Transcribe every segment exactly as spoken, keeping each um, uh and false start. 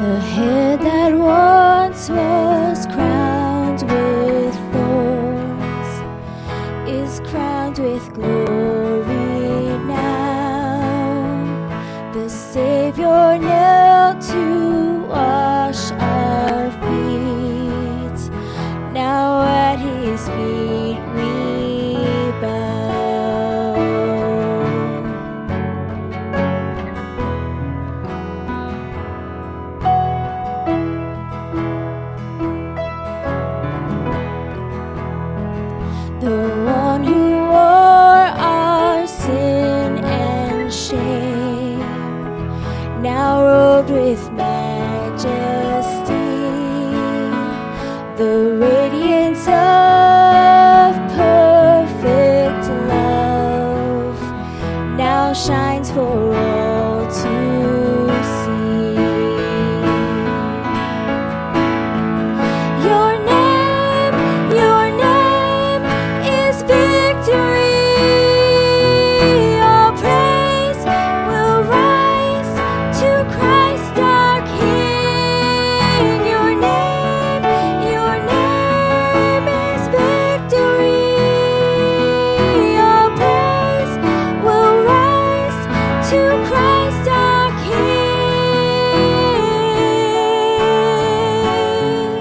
The head that once was crowned with thorns is crowned with glory now. The Savior knelt to wash our feet. Now at his feet we bow. The one who wore our sin and shame, now robed with majesty, the radiance of perfect love now shines for all to see. Your name, your name is victory. All praise will rise to Christ our King. Your name, your name is victory. All praise will rise to Christ our King.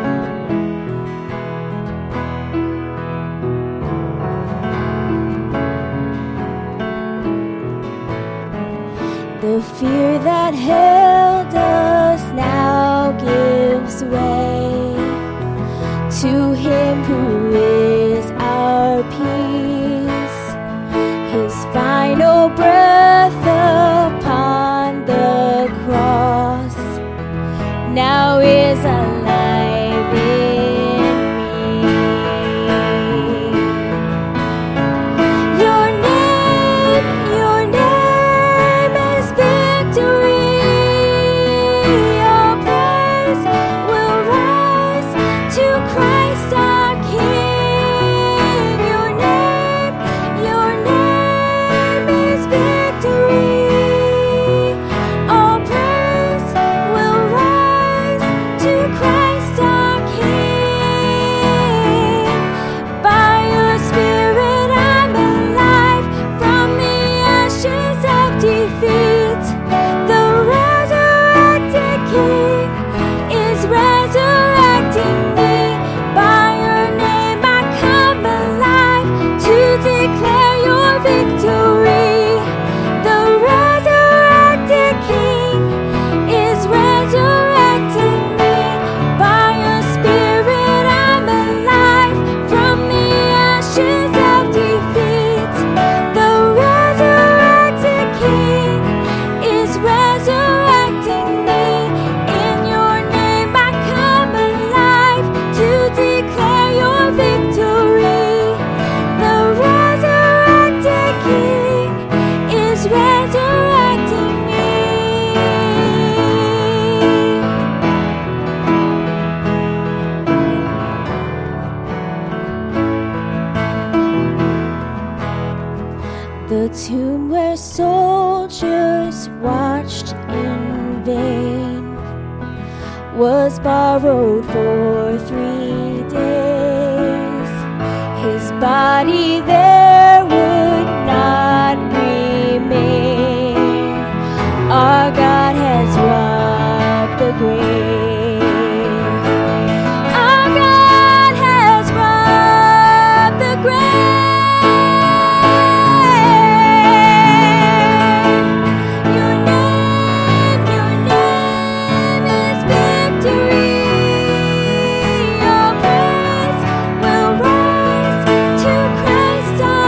The fear that held us now gives way to him who is our peace. His final breath upon the cross now is alive in me. Your name, your name is victory. All praise will rise to Christ our King. Your name, your name is victory. All praise will rise to Christ our King. By your Spirit I'm alive from the ashes of defeat. The resurrected King is resurrecting me. By your name I come alive to declare your victory. The resurrected King is resurrecting me. By your Spirit I'm alive from the ashes of defeat. The resurrected King is resurrecting me. In your name I come alive to declare your victory. The resurrected King is resurrecting me. The tomb where soldiers watched in vain was borrowed for three days. His body there would not remain. Our God has robbed the grave. Our God has robbed the grave. Your name, your name is victory. All praise will rise to Christ our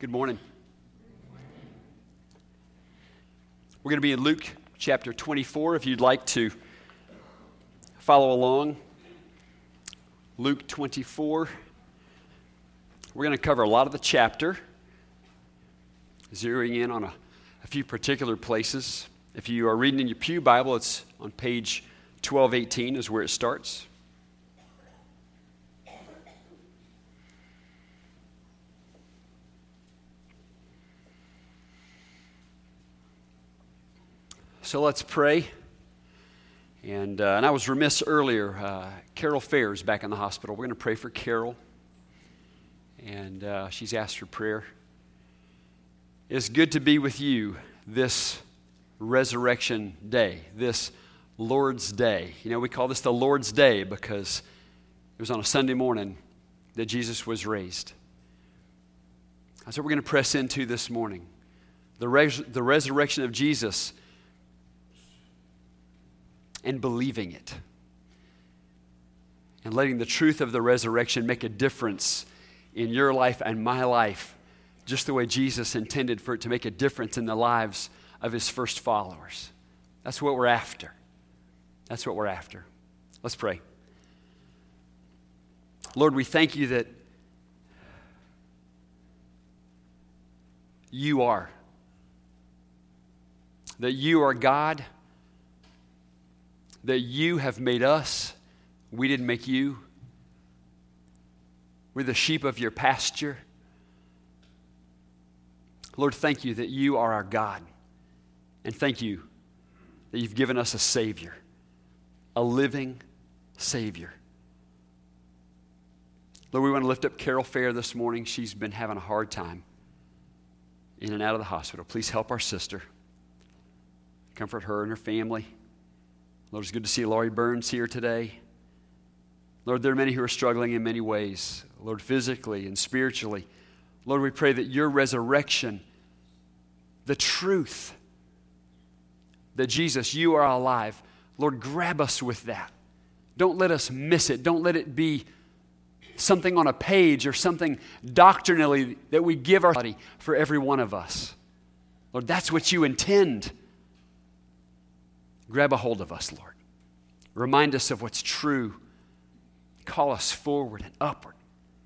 Good morning. We're going to be in Luke chapter twenty-four. If you'd like to follow along, Luke twenty-four. We're going to cover a lot of the chapter, zeroing in on a, a few particular places. If you are reading in your pew Bible, it's on page twelve eighteen is where it starts. So let's pray. And, uh, and I was remiss earlier. Uh, Carol Fair is back in the hospital. We're going to pray for Carol. And uh, she's asked for prayer. It's good to be with you this Resurrection Day, this Lord's Day. You know, we call this the Lord's Day because it was on a Sunday morning that Jesus was raised. That's what we're going to press into this morning. The, res- the resurrection of Jesus and believing it. And letting the truth of the resurrection make a difference in your life and my life, just the way Jesus intended for it to make a difference in the lives of his first followers. That's what we're after. That's what we're after. Let's pray. Lord, we thank you that you are. That you are God. That you have made us. We didn't make you. We're the sheep of your pasture. Lord, thank you that you are our God. And thank you that you've given us a Savior, a living Savior. Lord, we want to lift up Carol Fair this morning. She's been having a hard time in and out of the hospital. Please help our sister. Comfort her and her family. Lord, it's good to see Laurie Burns here today. Lord, there are many who are struggling in many ways. Lord, physically and spiritually. Lord, we pray that your resurrection, the truth that Jesus, you are alive. Lord, grab us with that. Don't let us miss it. Don't let it be something on a page or something doctrinally that we give our body for every one of us. Lord, that's what you intend. Grab a hold of us, Lord. Remind us of what's true. Call us forward and upward.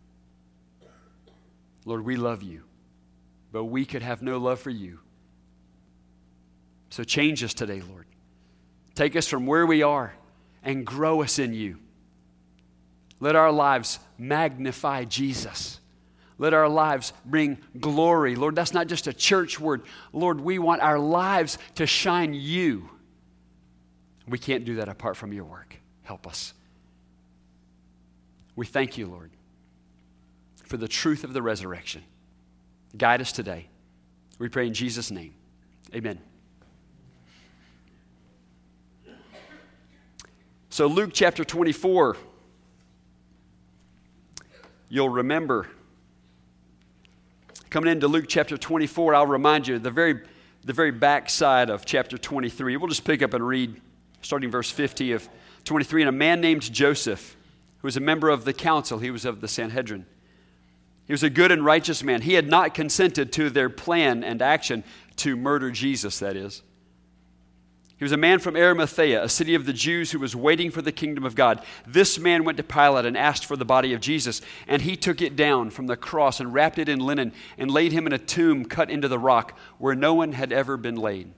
Lord, we love you, but we could have no love for you. So change us today, Lord. Take us from where we are and grow us in you. Let our lives magnify Jesus. Let our lives bring glory. Lord, that's not just a church word. Lord, we want our lives to shine you. We can't do that apart from your work. Help us. We thank you, Lord, for the truth of the resurrection. Guide us today. We pray in Jesus' name. Amen. So Luke chapter twenty-four, you'll remember, coming into Luke chapter twenty-four, I'll remind you, the very, the very back side of chapter twenty-three. We'll just pick up and read, starting verse fifty of twenty-three. And a man named Joseph, who was a member of the council, he was of the Sanhedrin. He was a good and righteous man. He had not consented to their plan and action to murder Jesus, that is. He was a man from Arimathea, a city of the Jews who was waiting for the kingdom of God. This man went to Pilate and asked for the body of Jesus, and he took it down from the cross and wrapped it in linen and laid him in a tomb cut into the rock where no one had ever been laid.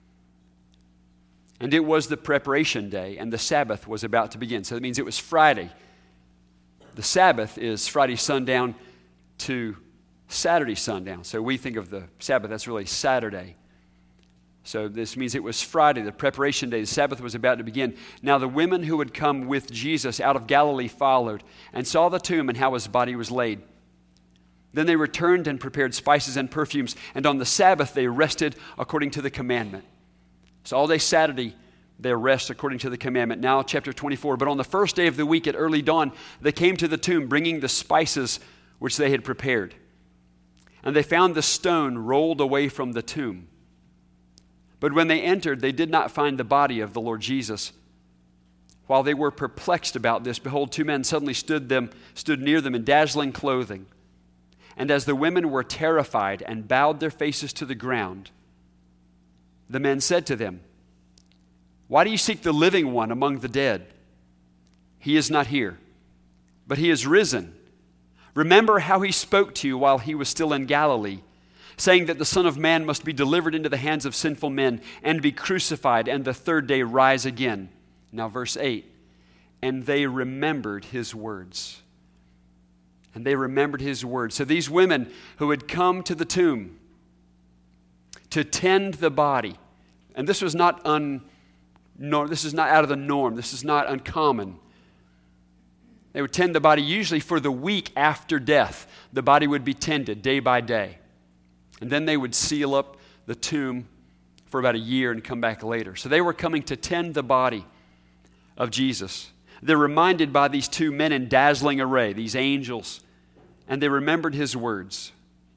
And it was the preparation day, and the Sabbath was about to begin. So that means it was Friday. The Sabbath is Friday sundown to Saturday sundown. So we think of the Sabbath, that's really Saturday. So this means it was Friday, the preparation day. The Sabbath was about to begin. Now the women who had come with Jesus out of Galilee followed and saw the tomb and how his body was laid. Then they returned and prepared spices and perfumes, and on the Sabbath they rested according to the commandment. So all day Saturday they rest according to the commandment. Now chapter twenty-four. But on the first day of the week at early dawn, they came to the tomb bringing the spices which they had prepared. And they found the stone rolled away from the tomb. But when they entered, they did not find the body of the Lord Jesus. While they were perplexed about this, behold, two men suddenly stood them, stood near them in dazzling clothing. And as the women were terrified and bowed their faces to the ground, the men said to them, "Why do you seek the living one among the dead? He is not here, but he is risen. Remember how he spoke to you while he was still in Galilee, saying that the Son of Man must be delivered into the hands of sinful men and be crucified, and the third day rise again." Now verse eight, "And they remembered his words." And they remembered his words. So these women who had come to the tomb to tend the body, and this was not un, no, this is not out of the norm. This is not uncommon. They would tend the body usually for the week after death. The body would be tended day by day. And then they would seal up the tomb for about a year and come back later. So they were coming to tend the body of Jesus. They're reminded by these two men in dazzling array, these angels, and they remembered his words.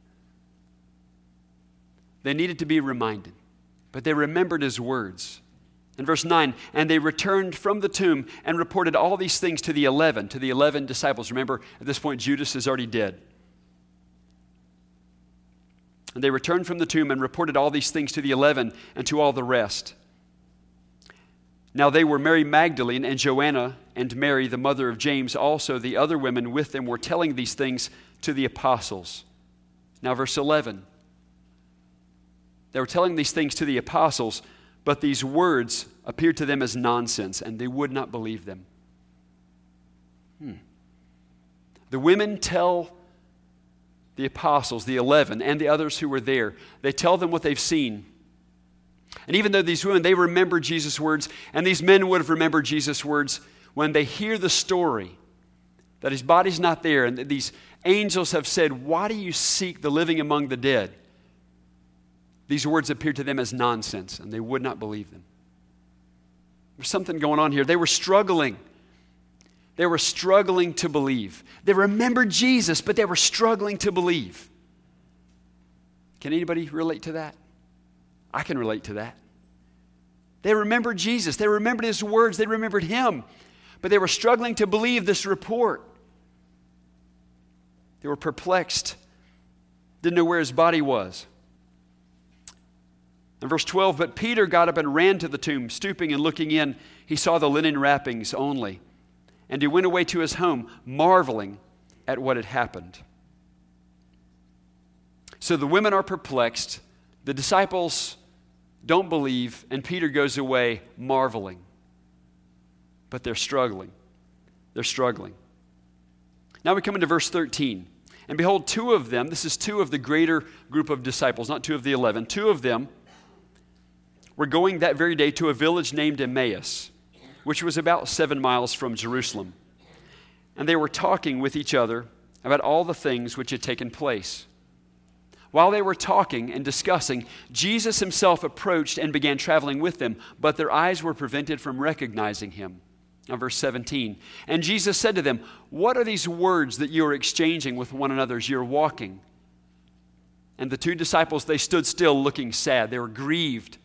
They needed to be reminded, but they remembered his words. In verse nine, "And they returned from the tomb and reported all these things to the eleven, to the eleven disciples." Remember, at this point, Judas is already dead. "And they returned from the tomb and reported all these things to the eleven and to all the rest. Now they were Mary Magdalene and Joanna and Mary, the mother of James. Also the other women with them were telling these things to the apostles." Now verse eleven. They were telling these things to the apostles, but these words appeared to them as nonsense, and they would not believe them. Hmm. The women tell the apostles, the eleven, and the others who were there, they tell them what they've seen. And even though these women, they remember Jesus' words, and these men would have remembered Jesus' words, when they hear the story that his body's not there, and that these angels have said, "Why do you seek the living among the dead?" These words appeared to them as nonsense, and they would not believe them. There's something going on here. They were struggling. They were struggling to believe. They remembered Jesus, but they were struggling to believe. Can anybody relate to that? I can relate to that. They remembered Jesus. They remembered his words. They remembered him. But they were struggling to believe this report. They were perplexed. Didn't know where his body was. In verse twelve, "But Peter got up and ran to the tomb. Stooping and looking in, he saw the linen wrappings only. And he went away to his home, marveling at what had happened." So the women are perplexed. The disciples don't believe, and Peter goes away marveling. But they're struggling. They're struggling. Now we come into verse thirteen. "And behold, two of them," this is two of the greater group of disciples, not two of the eleven, two of them were going that very day to a village named Emmaus, which was about seven miles from Jerusalem. And they were talking with each other about all the things which had taken place. While they were talking and discussing, Jesus himself approached and began traveling with them, but their eyes were prevented from recognizing him. Now verse seventeen, "And Jesus said to them, 'What are these words that you are exchanging with one another as you're walking?' And the two disciples, they stood still looking sad. They were grieved.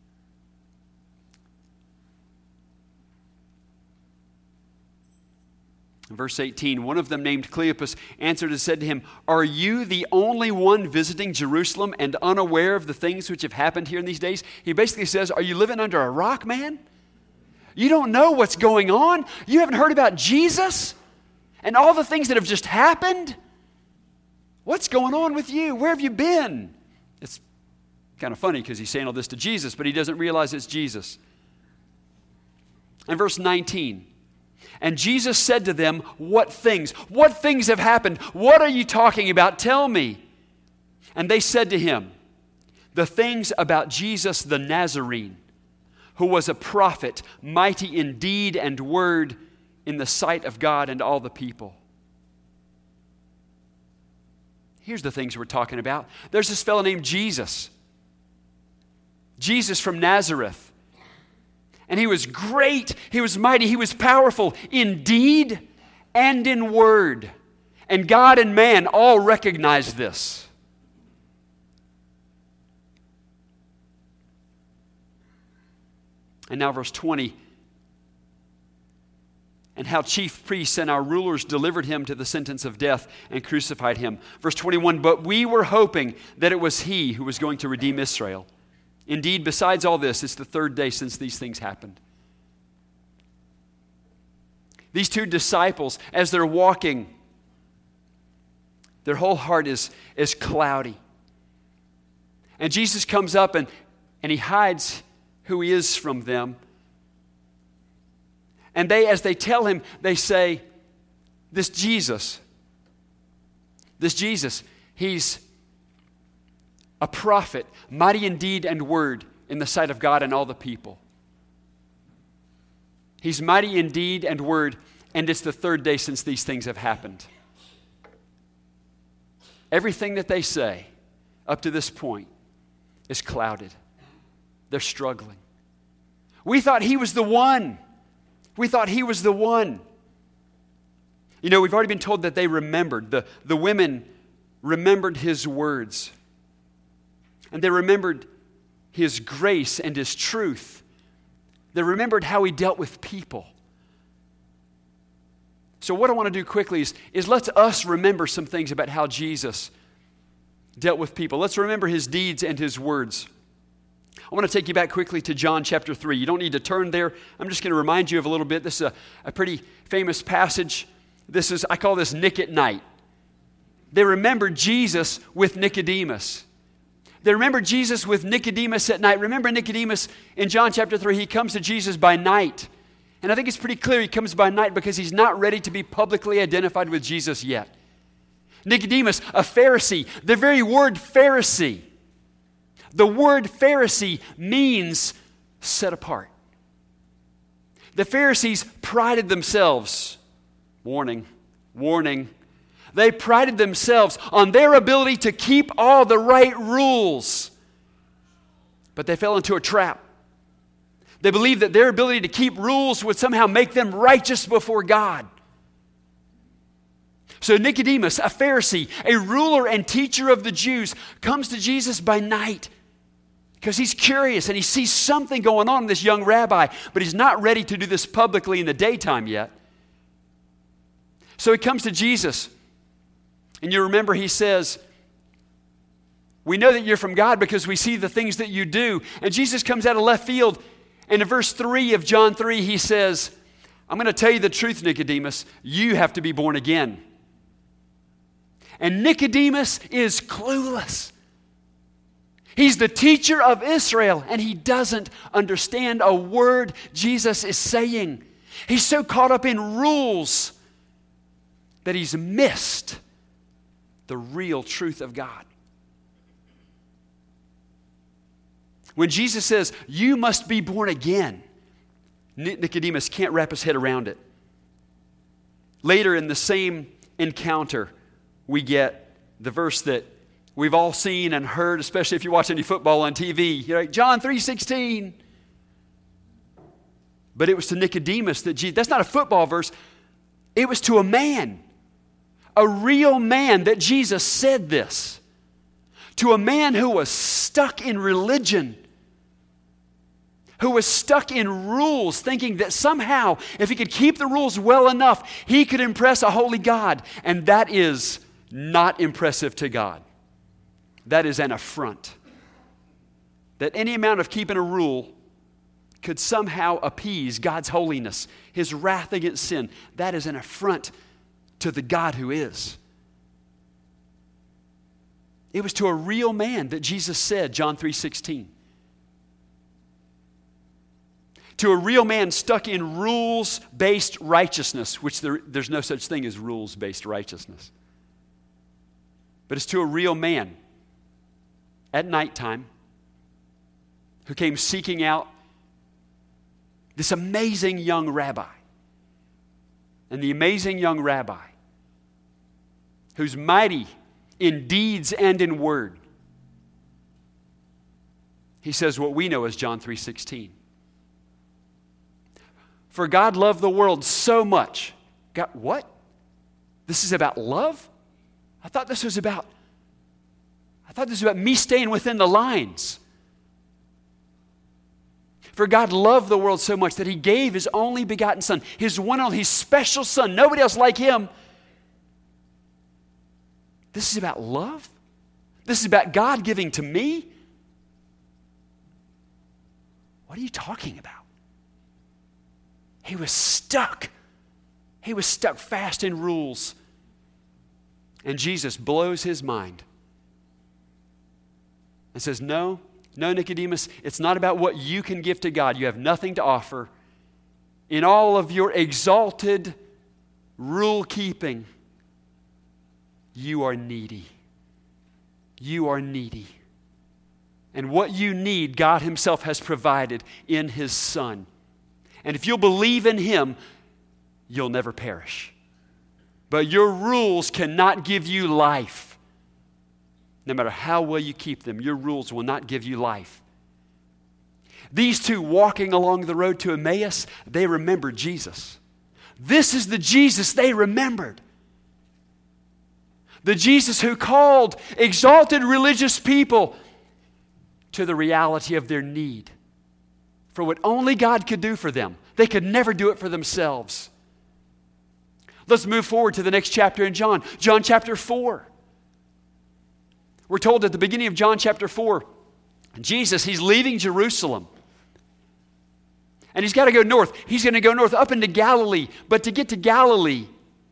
In verse eighteen, "One of them named Cleopas answered and said to him, 'Are you the only one visiting Jerusalem and unaware of the things which have happened here in these days?'" He basically says, "Are you living under a rock, man? You don't know what's going on? You haven't heard about Jesus and all the things that have just happened? What's going on with you? Where have you been?" It's kind of funny because he's saying all this to Jesus, but he doesn't realize it's Jesus. In verse nineteen, "And Jesus said to them, 'What things? What things have happened? What are you talking about? Tell me.' And they said to him, 'The things about Jesus the Nazarene, who was a prophet, mighty in deed and word in the sight of God and all the people.'" Here's the things we're talking about. There's this fellow named Jesus. Jesus from Nazareth. And he was great, he was mighty, he was powerful in deed and in word. And God and man all recognized this. And now verse twenty. and how chief priests and our rulers delivered him to the sentence of death and crucified him. Verse twenty-one, but we were hoping that it was he who was going to redeem Israel. Indeed, besides all this, it's the third day since these things happened. These two disciples, as they're walking, their whole heart is, is cloudy. And Jesus comes up and, and he hides who he is from them. And they, as they tell him, they say, this Jesus, this Jesus, he's a prophet, mighty in deed and word in the sight of God and all the people. He's mighty in deed and word, and it's the third day since these things have happened. Everything that they say up to this point is clouded. They're struggling. We thought he was the one. We thought he was the one. You know, we've already been told that they remembered. The, the women remembered his words. And they remembered his grace and his truth. They remembered how he dealt with people. So what I want to do quickly is, is let's us remember some things about how Jesus dealt with people. Let's remember his deeds and his words. I want to take you back quickly to John chapter three. You don't need to turn there. I'm just going to remind you of a little bit. This is a, a pretty famous passage. This is, I call this Nick at Night. They remembered Jesus with Nicodemus. They remember Jesus with Nicodemus at night. Remember Nicodemus in John chapter three, he comes to Jesus by night. And I think it's pretty clear he comes by night because he's not ready to be publicly identified with Jesus yet. Nicodemus, a Pharisee, the very word Pharisee. The word Pharisee means set apart. The Pharisees prided themselves, warning, warning, they prided themselves on their ability to keep all the right rules. But they fell into a trap. They believed that their ability to keep rules would somehow make them righteous before God. So Nicodemus, a Pharisee, a ruler and teacher of the Jews, comes to Jesus by night because he's curious and he sees something going on in this young rabbi, but he's not ready to do this publicly in the daytime yet. So he comes to Jesus. And you remember he says, we know that you're from God because we see the things that you do. And Jesus comes out of left field. And in verse three of John three, he says, I'm going to tell you the truth, Nicodemus. You have to be born again. And Nicodemus is clueless. He's the teacher of Israel, and he doesn't understand a word Jesus is saying. He's so caught up in rules that he's missed the real truth of God. When Jesus says, you must be born again, Nicodemus can't wrap his head around it. Later in the same encounter, we get the verse that we've all seen and heard, especially if you watch any football on T V. You're like, John three sixteen. But it was to Nicodemus that Jesus, that's not a football verse. It was to a man, a real man, that Jesus said this. To a man who was stuck in religion, who was stuck in rules, thinking that somehow, if he could keep the rules well enough, he could impress a holy God. And that is not impressive to God. That is an affront. That any amount of keeping a rule could somehow appease God's holiness, his wrath against sin. That is an affront to the God who is. It was to a real man that Jesus said, John three sixteen. To a real man stuck in rules-based righteousness, which there, there's no such thing as rules-based righteousness. But it's to a real man at nighttime who came seeking out this amazing young rabbi. And the amazing young rabbi, who's mighty in deeds and in word, he says what we know as John three sixteen. For God loved the world so much. God, what? This is about love? I thought this was about, I thought this was about me staying within the lines. For God loved the world so much that he gave his only begotten Son, his one and only, his special Son, nobody else like him. This is about love? This is about God giving to me? What are you talking about? He was stuck. He was stuck fast in rules. And Jesus blows his mind and says, no, no, Nicodemus, it's not about what you can give to God. You have nothing to offer. In all of your exalted rule keeping, you are needy. You are needy. And what you need, God himself has provided in his Son. And if you'll believe in him, you'll never perish. But your rules cannot give you life. No matter how well you keep them, your rules will not give you life. These two walking along the road to Emmaus, they remembered Jesus. This is the Jesus they remembered. The Jesus who called exalted religious people to the reality of their need for what only God could do for them. They could never do it for themselves. Let's move forward to the next chapter in John. John chapter four. We're told at the beginning of John chapter four, Jesus, he's leaving Jerusalem. And he's got to go north. He's going to go north up into Galilee. But to get to Galilee,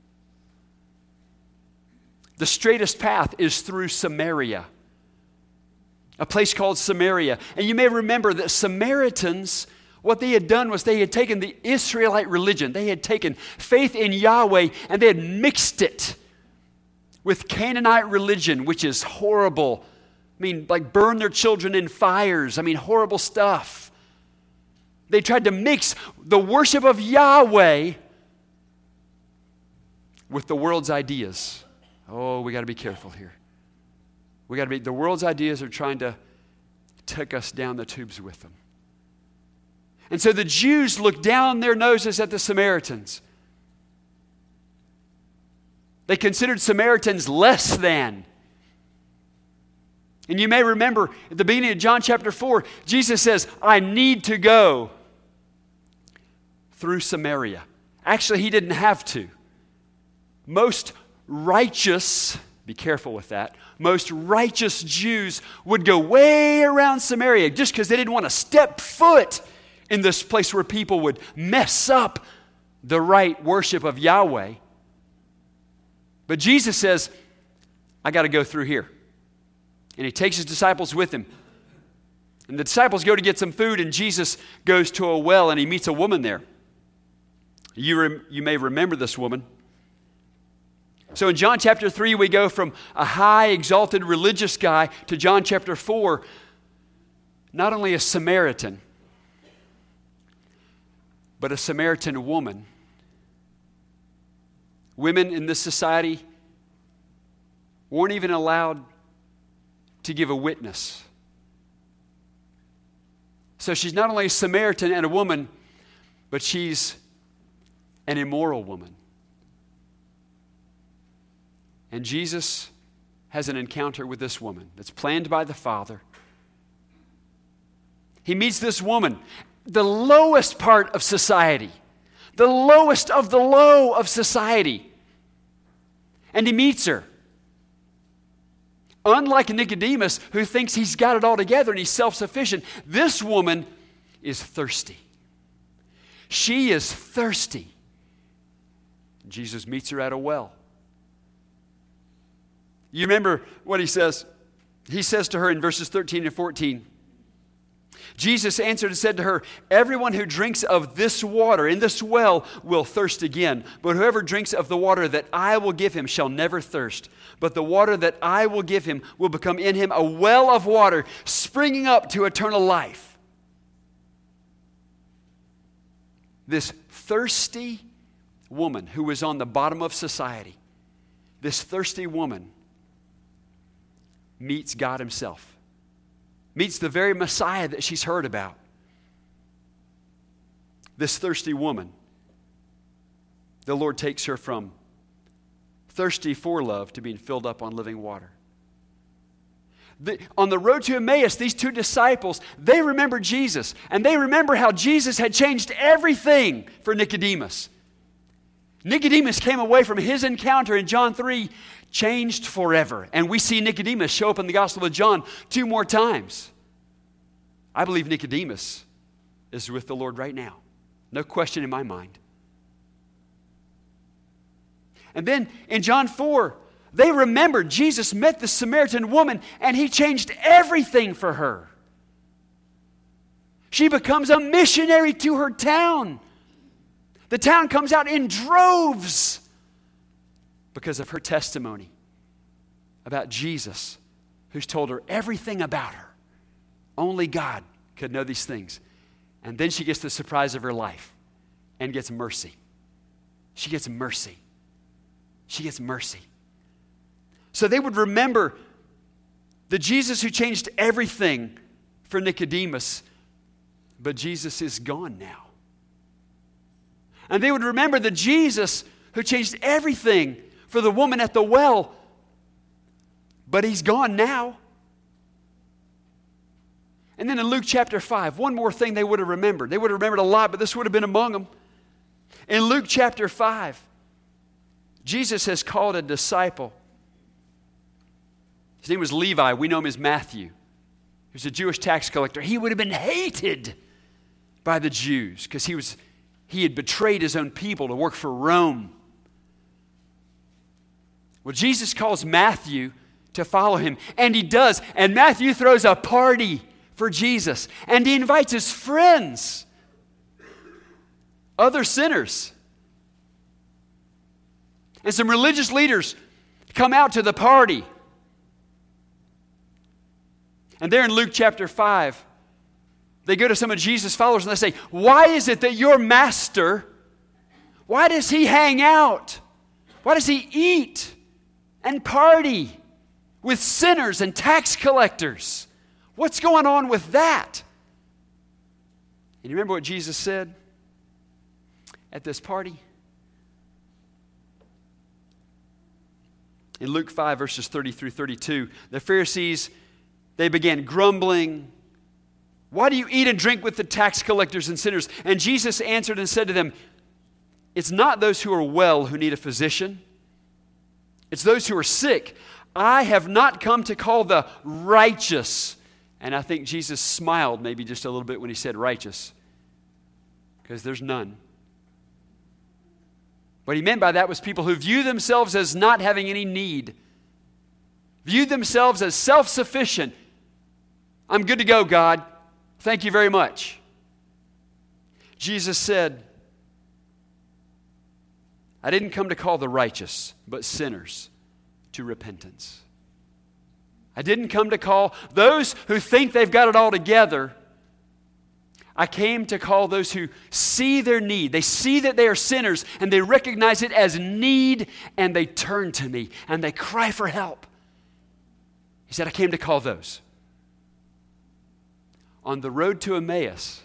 the straightest path is through Samaria. A place called Samaria. And you may remember that Samaritans, what they had done was they had taken the Israelite religion. They had taken faith in Yahweh and they had mixed it with Canaanite religion, which is horrible. I mean, like burn their children in fires. I mean, horrible stuff. They tried to mix the worship of Yahweh with the world's ideas. Oh, we got to be careful here. We got to be, the world's ideas are trying to take us down the tubes with them. And so the Jews looked down their noses at the Samaritans. They considered Samaritans less than. And you may remember at the beginning of John chapter four, Jesus says, I need to go through Samaria. Actually, he didn't have to. Most righteous, be careful with that, most righteous Jews would go way around Samaria just because they didn't want to step foot in this place where people would mess up the right worship of Yahweh. But Jesus says, I got to go through here. And he takes his disciples with him. And the disciples go to get some food, and Jesus goes to a well, and he meets a woman there. You, rem- you may remember this woman. So in John chapter three, we go from a high, exalted religious guy to John chapter four, not only a Samaritan, but a Samaritan woman. Women in this society weren't even allowed to give a witness. So she's not only a Samaritan and a woman, but she's an immoral woman. And Jesus has an encounter with this woman that's planned by the Father. He meets this woman, the lowest part of society, the lowest of the low of society. And he meets her. Unlike Nicodemus, who thinks he's got it all together and he's self-sufficient, this woman is thirsty. She is thirsty. Jesus meets her at a well. You remember what he says? He says to her in verses thirteen and fourteen, Jesus answered and said to her, everyone who drinks of this water in this well will thirst again. But whoever drinks of the water that I will give him shall never thirst. But the water that I will give him will become in him a well of water springing up to eternal life. This thirsty woman who was on the bottom of society, this thirsty woman meets God himself. Meets the very Messiah that she's heard about. This thirsty woman, the Lord takes her from thirsty for love to being filled up on living water. The, on the road to Emmaus, these two disciples, they remember Jesus. And they remember how Jesus had changed everything for Nicodemus. Nicodemus came away from his encounter in John three, changed forever. And we see Nicodemus show up in the Gospel of John two more times. I believe Nicodemus is with the Lord right now. No question in my mind. And then in John four, they remembered Jesus met the Samaritan woman and he changed everything for her. She becomes a missionary to her town. The town comes out in droves because of her testimony about Jesus, who's told her everything about her. Only God could know these things. And then she gets the surprise of her life and gets mercy. She gets mercy. She gets mercy. So they would remember the Jesus who changed everything for Nicodemus, but Jesus is gone now. And they would remember the Jesus who changed everything for the woman at the well, but he's gone now. And then in Luke chapter five, one more thing they would have remembered. They would have remembered a lot, but this would have been among them. In Luke chapter five, Jesus has called a disciple. His name was Levi. We know him as Matthew. He was a Jewish tax collector. He would have been hated by the Jews because he was he had betrayed his own people to work for Rome. Well, Jesus calls Matthew to follow him, and he does. And Matthew throws a party for Jesus, and he invites his friends, other sinners. And some religious leaders come out to the party. And there in Luke chapter five, they go to some of Jesus' followers and they say, why is it that your master, why does he hang out? Why does he eat and party with sinners and tax collectors? What's going on with that? And you remember what Jesus said at this party? In Luke five, verses thirty through thirty-two, the Pharisees, they began grumbling. Why do you eat and drink with the tax collectors and sinners? And Jesus answered and said to them, it's not those who are well who need a physician. It's those who are sick. I have not come to call the righteous. And I think Jesus smiled maybe just a little bit when he said righteous, because there's none. What he meant by that was people who view themselves as not having any need, viewed themselves as self-sufficient. I'm good to go, God. Thank you very much. Jesus said, I didn't come to call the righteous, but sinners to repentance. I didn't come to call those who think they've got it all together. I came to call those who see their need. They see that they are sinners and they recognize it as need and they turn to me and they cry for help. He said, I came to call those. On the road to Emmaus,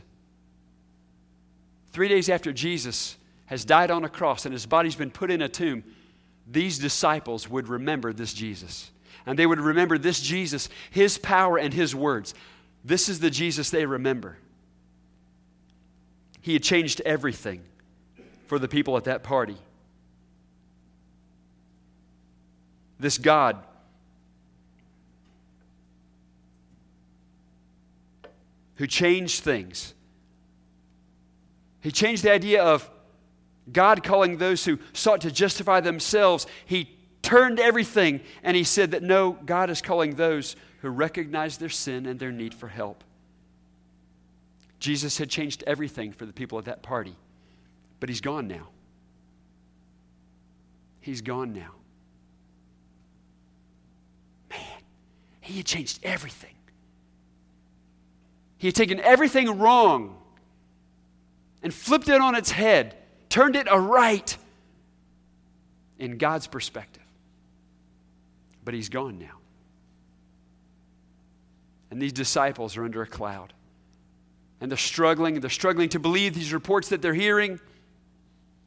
three days after Jesus has died on a cross and his body's been put in a tomb, these disciples would remember this Jesus. And they would remember this Jesus, his power and his words. This is the Jesus they remember. He had changed everything for the people at that party. This God who changed things. He changed the idea of God calling those who sought to justify themselves. He turned everything and he said that no, God is calling those who recognize their sin and their need for help. Jesus had changed everything for the people at that party, but he's gone now. He's gone now. Man, he had changed everything. He had taken everything wrong and flipped it on its head, turned it aright in God's perspective. But he's gone now. And these disciples are under a cloud. And they're struggling. They're struggling to believe these reports that they're hearing.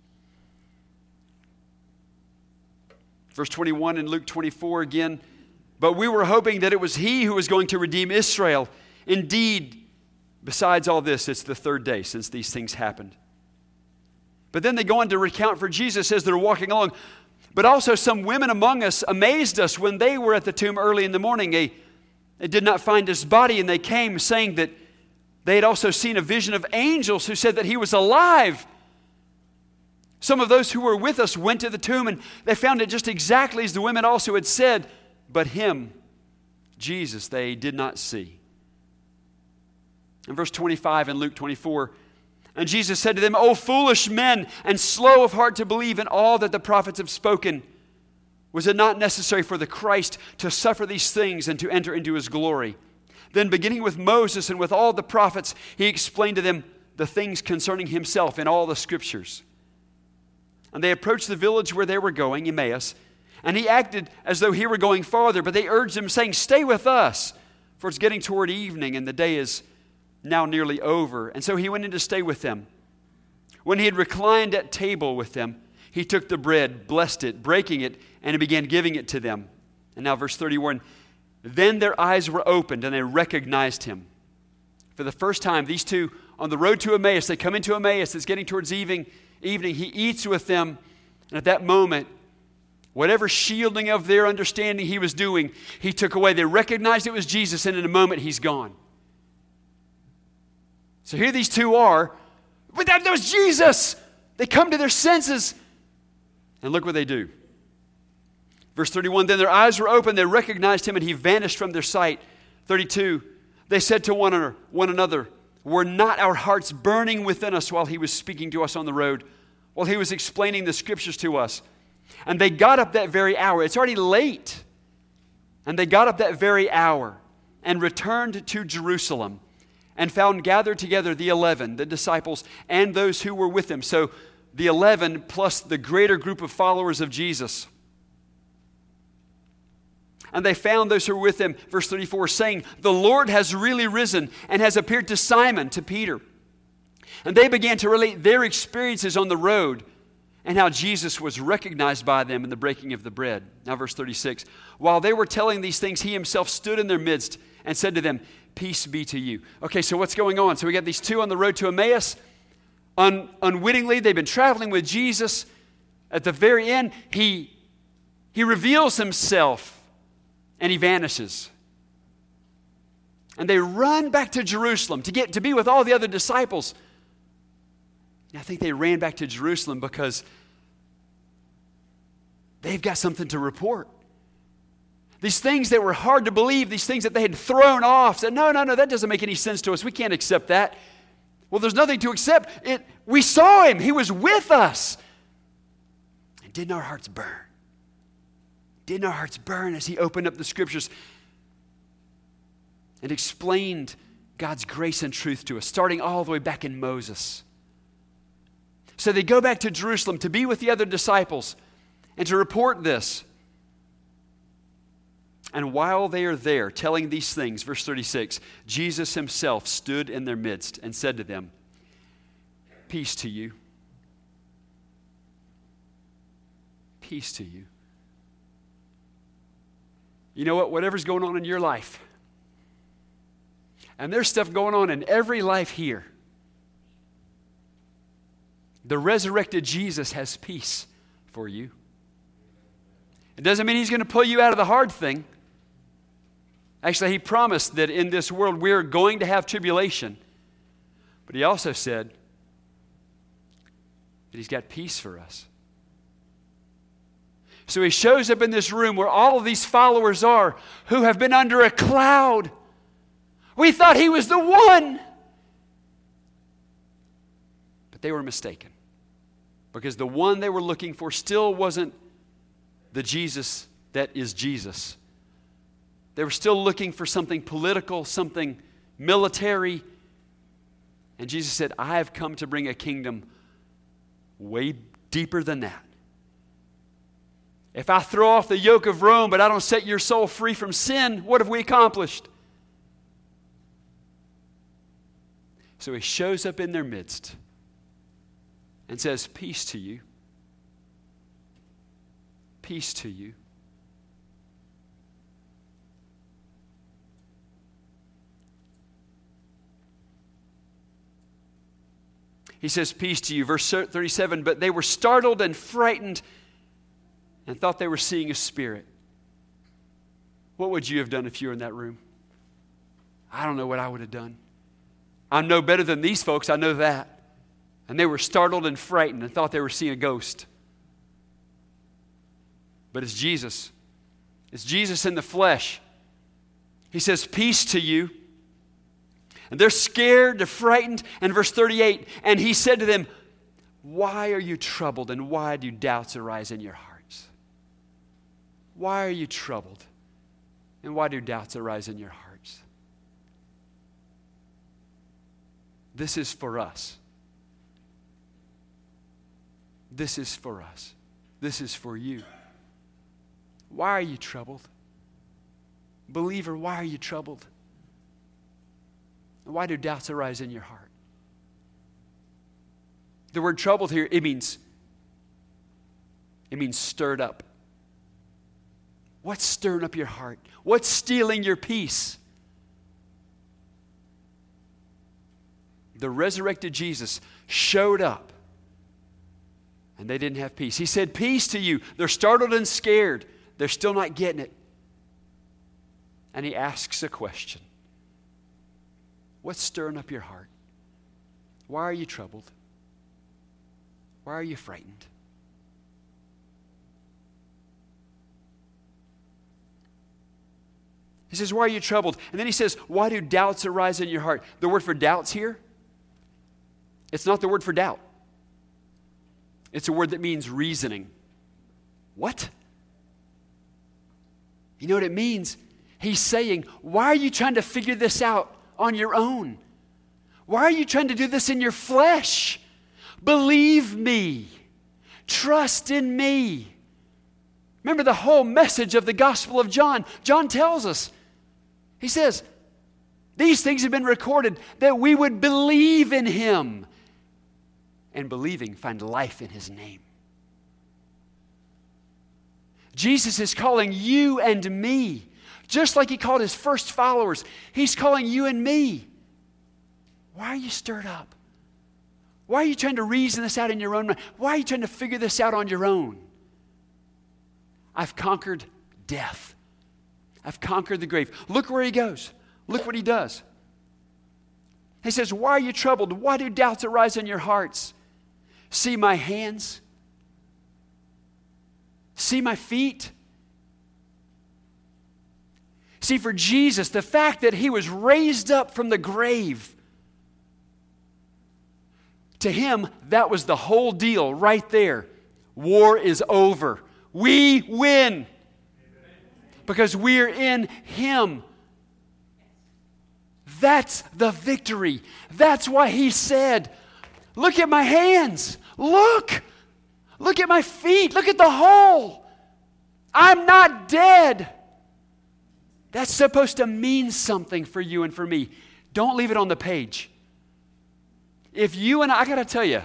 Verse twenty-one in Luke twenty-four again, but we were hoping that it was he who was going to redeem Israel. Indeed, besides all this, it's the third day since these things happened." But then they go on to recount for Jesus as they're walking along. "But also some women among us amazed us when they were at the tomb early in the morning. They, they did not find his body, and they came saying that they had also seen a vision of angels who said that he was alive. Some of those who were with us went to the tomb, and they found it just exactly as the women also had said, but him, Jesus, they did not see." In verse twenty-five in Luke twenty-four, "And Jesus said to them, 'O foolish men, and slow of heart to believe in all that the prophets have spoken. Was it not necessary for the Christ to suffer these things and to enter into his glory?' Then beginning with Moses and with all the prophets, he explained to them the things concerning himself in all the scriptures. And they approached the village where they were going, Emmaus, and he acted as though he were going farther, but they urged him, saying, 'Stay with us, for it's getting toward evening, and the day is now nearly over.' And so he went in to stay with them. When he had reclined at table with them, he took the bread, blessed it, breaking it, and he began giving it to them." And now verse thirty-one, "Then their eyes were opened, and they recognized him." For the first time, these two on the road to Emmaus, they come into Emmaus, it's getting towards evening, evening. He eats with them, and at that moment, whatever shielding of their understanding he was doing, he took away. They recognized it was Jesus, and in a moment, he's gone. So here these two are, but that, that was Jesus. They come to their senses, and look what they do. Verse thirty-one, "Then their eyes were opened, they recognized him, and he vanished from their sight." thirty-two, "They said to one another, one another, 'Were not our hearts burning within us while he was speaking to us on the road, while he was explaining the scriptures to us?' And they got up that very hour." It's already late. "And they got up that very hour and returned to Jerusalem and found gathered together the eleven, the disciples, and those who were with them." So the eleven plus the greater group of followers of Jesus. "And they found those who were with them," verse thirty-four, "saying, 'The Lord has really risen and has appeared to Simon,' to Peter. And they began to relate their experiences on the road and how Jesus was recognized by them in the breaking of the bread." Now verse thirty-six, "While they were telling these things, he himself stood in their midst and said to them, 'Peace be to you.'" Okay, so what's going on? So we got these two on the road to Emmaus. Un- unwittingly, they've been traveling with Jesus. At the very end, he, he reveals himself. And he vanishes. And they run back to Jerusalem to get to be with all the other disciples. And I think they ran back to Jerusalem because they've got something to report. These things that were hard to believe, these things that they had thrown off, said, no, no, no, that doesn't make any sense to us. We can't accept that. Well, there's nothing to accept. It, we saw him. He was with us. And didn't our hearts burn? Didn't our hearts burn as he opened up the scriptures and explained God's grace and truth to us, starting all the way back in Moses? So they go back to Jerusalem to be with the other disciples and to report this. And while they are there telling these things, verse thirty-six, Jesus himself stood in their midst and said to them, "Peace to you. Peace to you." You know what? Whatever's going on in your life, and there's stuff going on in every life here, the resurrected Jesus has peace for you. It doesn't mean he's going to pull you out of the hard thing. Actually, he promised that in this world we're going to have tribulation. But he also said that he's got peace for us. So he shows up in this room where all of these followers are who have been under a cloud. We thought he was the one. But they were mistaken. Because the one they were looking for still wasn't the Jesus that is Jesus. They were still looking for something political, something military. And Jesus said, "I have come to bring a kingdom way deeper than that. If I throw off the yoke of Rome, but I don't set your soul free from sin, what have we accomplished?" So he shows up in their midst and says, "Peace to you. Peace to you." He says, peace to you. Verse thirty-seven, but they were startled and frightened and thought they were seeing a spirit. What would you have done if you were in that room? I don't know what I would have done. I'm no better than these folks, I know that. And they were startled and frightened and thought they were seeing a ghost. But it's Jesus. It's Jesus in the flesh. He says, peace to you. And they're scared, they're frightened. And verse thirty-eight, and he said to them, why are you troubled and why do doubts arise in your hearts? Why are you troubled and why do doubts arise in your hearts? This is for us. This is for us. This is for you. Why are you troubled? Believer, why are you troubled? Why do doubts arise in your heart? The word troubled here, it means, it means stirred up. What's stirring up your heart? What's stealing your peace? The resurrected Jesus showed up and they didn't have peace. He said, peace to you. They're startled and scared. They're still not getting it. And he asks a question. What's stirring up your heart? Why are you troubled? Why are you frightened? He says, why are you troubled? And then he says, why do doubts arise in your heart? The word for doubts here, it's not the word for doubt. It's a word that means reasoning. What? You know what it means? He's saying, why are you trying to figure this out on your own? Why are you trying to do this in your flesh? Believe me. Trust in me. Remember the whole message of the Gospel of John. John tells us, he says, these things have been recorded that we would believe in him. And believing, find life in his name. Jesus is calling you and me, just like he called his first followers. He's calling you and me. Why are you stirred up? Why are you trying to reason this out in your own mind? Why are you trying to figure this out on your own? I've conquered death. I've conquered the grave. Look where he goes. Look what he does. He says, why are you troubled? Why do doubts arise in your hearts? See my hands? See my feet? See, for Jesus, the fact that he was raised up from the grave, to him, that was the whole deal right there. War is over. We win because we're in him. That's the victory. That's why he said, look at my hands. Look. Look at my feet. Look at the hole. I'm not dead. That's supposed to mean something for you and for me. Don't leave it on the page. If you and I, I got to tell you,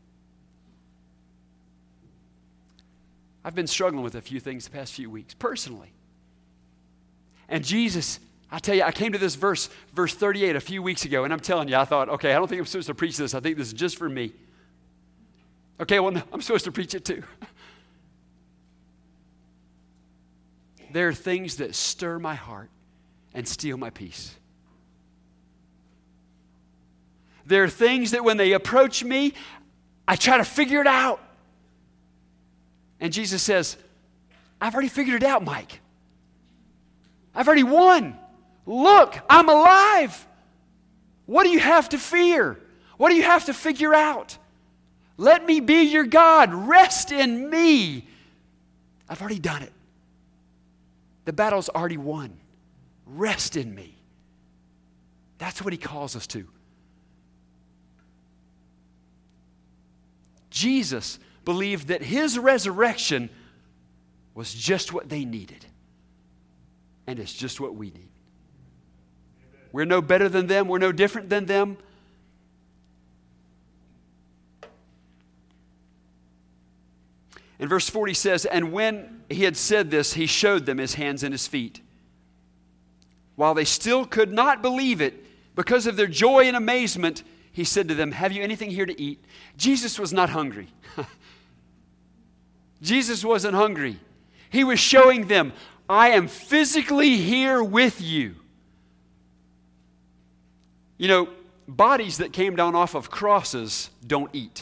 I've been struggling with a few things the past few weeks, personally. And Jesus, I tell you, I came to this verse, verse thirty-eight, a few weeks ago, and I'm telling you, I thought, okay, I don't think I'm supposed to preach this. I think this is just for me. Okay, well, no, I'm supposed to preach it too. There are things that stir my heart and steal my peace. There are things that when they approach me, I try to figure it out. And Jesus says, I've already figured it out, Mike. I've already won. Look, I'm alive. What do you have to fear? What do you have to figure out? Let me be your God. Rest in me. I've already done it. The battle's already won. Rest in me. That's what he calls us to. Jesus believed that his resurrection was just what they needed. And it's just what we need. We're no better than them. We're no different than them. And verse forty says, and when he had said this, he showed them his hands and his feet. While they still could not believe it, because of their joy and amazement, he said to them, have you anything here to eat? Jesus was not hungry. Jesus wasn't hungry. He was showing them, I am physically here with you. You know, bodies that came down off of crosses don't eat.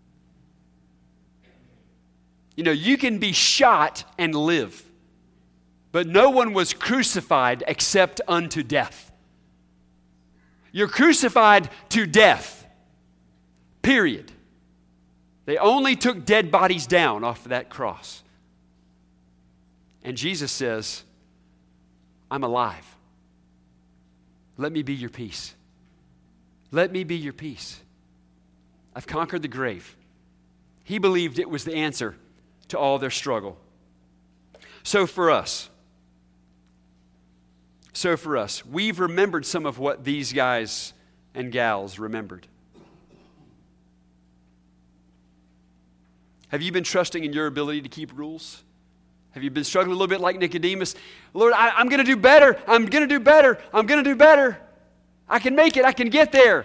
You know, you can be shot and live, but no one was crucified except unto death. You're crucified to death, period. They only took dead bodies down off of that cross. And Jesus says, I'm alive. Let me be your peace. Let me be your peace. I've conquered the grave. He believed it was the answer to all their struggle. So for us, so for us, we've remembered some of what these guys and gals remembered. Have you been trusting in your ability to keep rules? Have you been struggling a little bit like Nicodemus? Lord, I, I'm going to do better. I'm going to do better. I'm going to do better. I can make it. I can get there.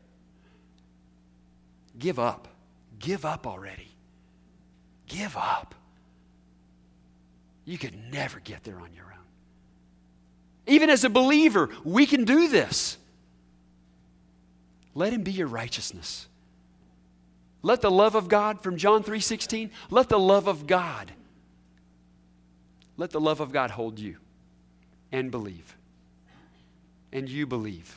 Give up. Give up already. Give up. You could never get there on your own. Even as a believer, we can do this. Let him be your righteousness. Let the love of God from John three sixteen, let the love of God, let the love of God hold you and believe. And you believe.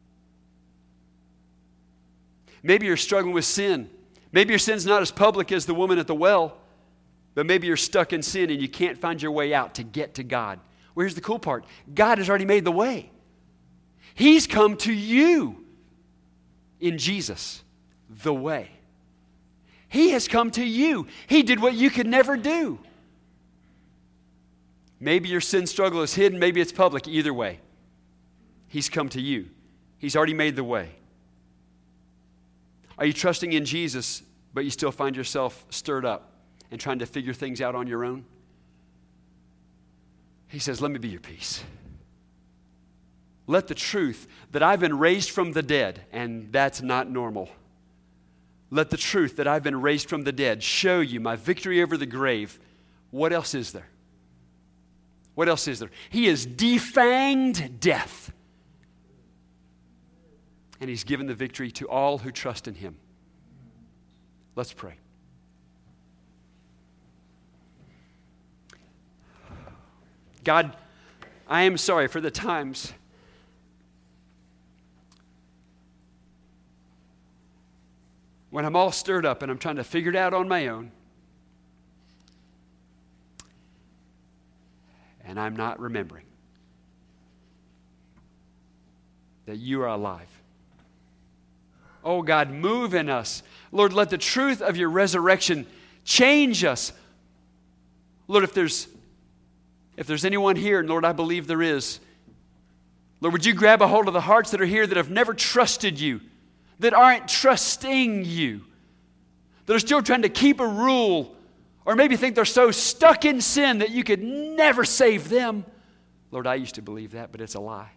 Maybe you're struggling with sin. Maybe your sin's not as public as the woman at the well, but maybe you're stuck in sin and you can't find your way out to get to God. Well, here's the cool part. God has already made the way. He's come to you in Jesus, the way. He has come to you. He did what you could never do. Maybe your sin struggle is hidden, maybe it's public. Either way, He's come to you. He's already made the way. Are you trusting in Jesus, but you still find yourself stirred up and trying to figure things out on your own? He says, let me be your peace. Let the truth that I've been raised from the dead, and that's not normal. Let the truth that I've been raised from the dead show you my victory over the grave. What else is there? What else is there? He has defanged death. And He's given the victory to all who trust in Him. Let's pray. God, I am sorry for the times when I'm all stirred up and I'm trying to figure it out on my own, and I'm not remembering that you are alive. Oh God, move in us. Lord, let the truth of your resurrection change us. Lord, if there's if there's anyone here, and Lord, I believe there is, Lord, would you grab a hold of the hearts that are here that have never trusted you, that aren't trusting you, that are still trying to keep a rule, or maybe think they're so stuck in sin that you could never save them. Lord, I used to believe that, but it's a lie.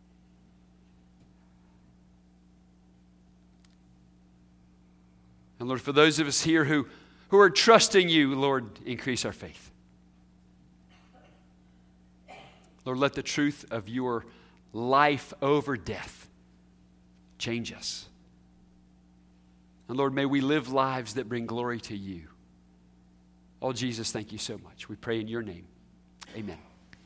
And Lord, for those of us here who, who are trusting you, Lord, increase our faith. Lord, let the truth of your life over death change us. And Lord, may we live lives that bring glory to you. Oh, Jesus, thank you so much. We pray in your name. Amen.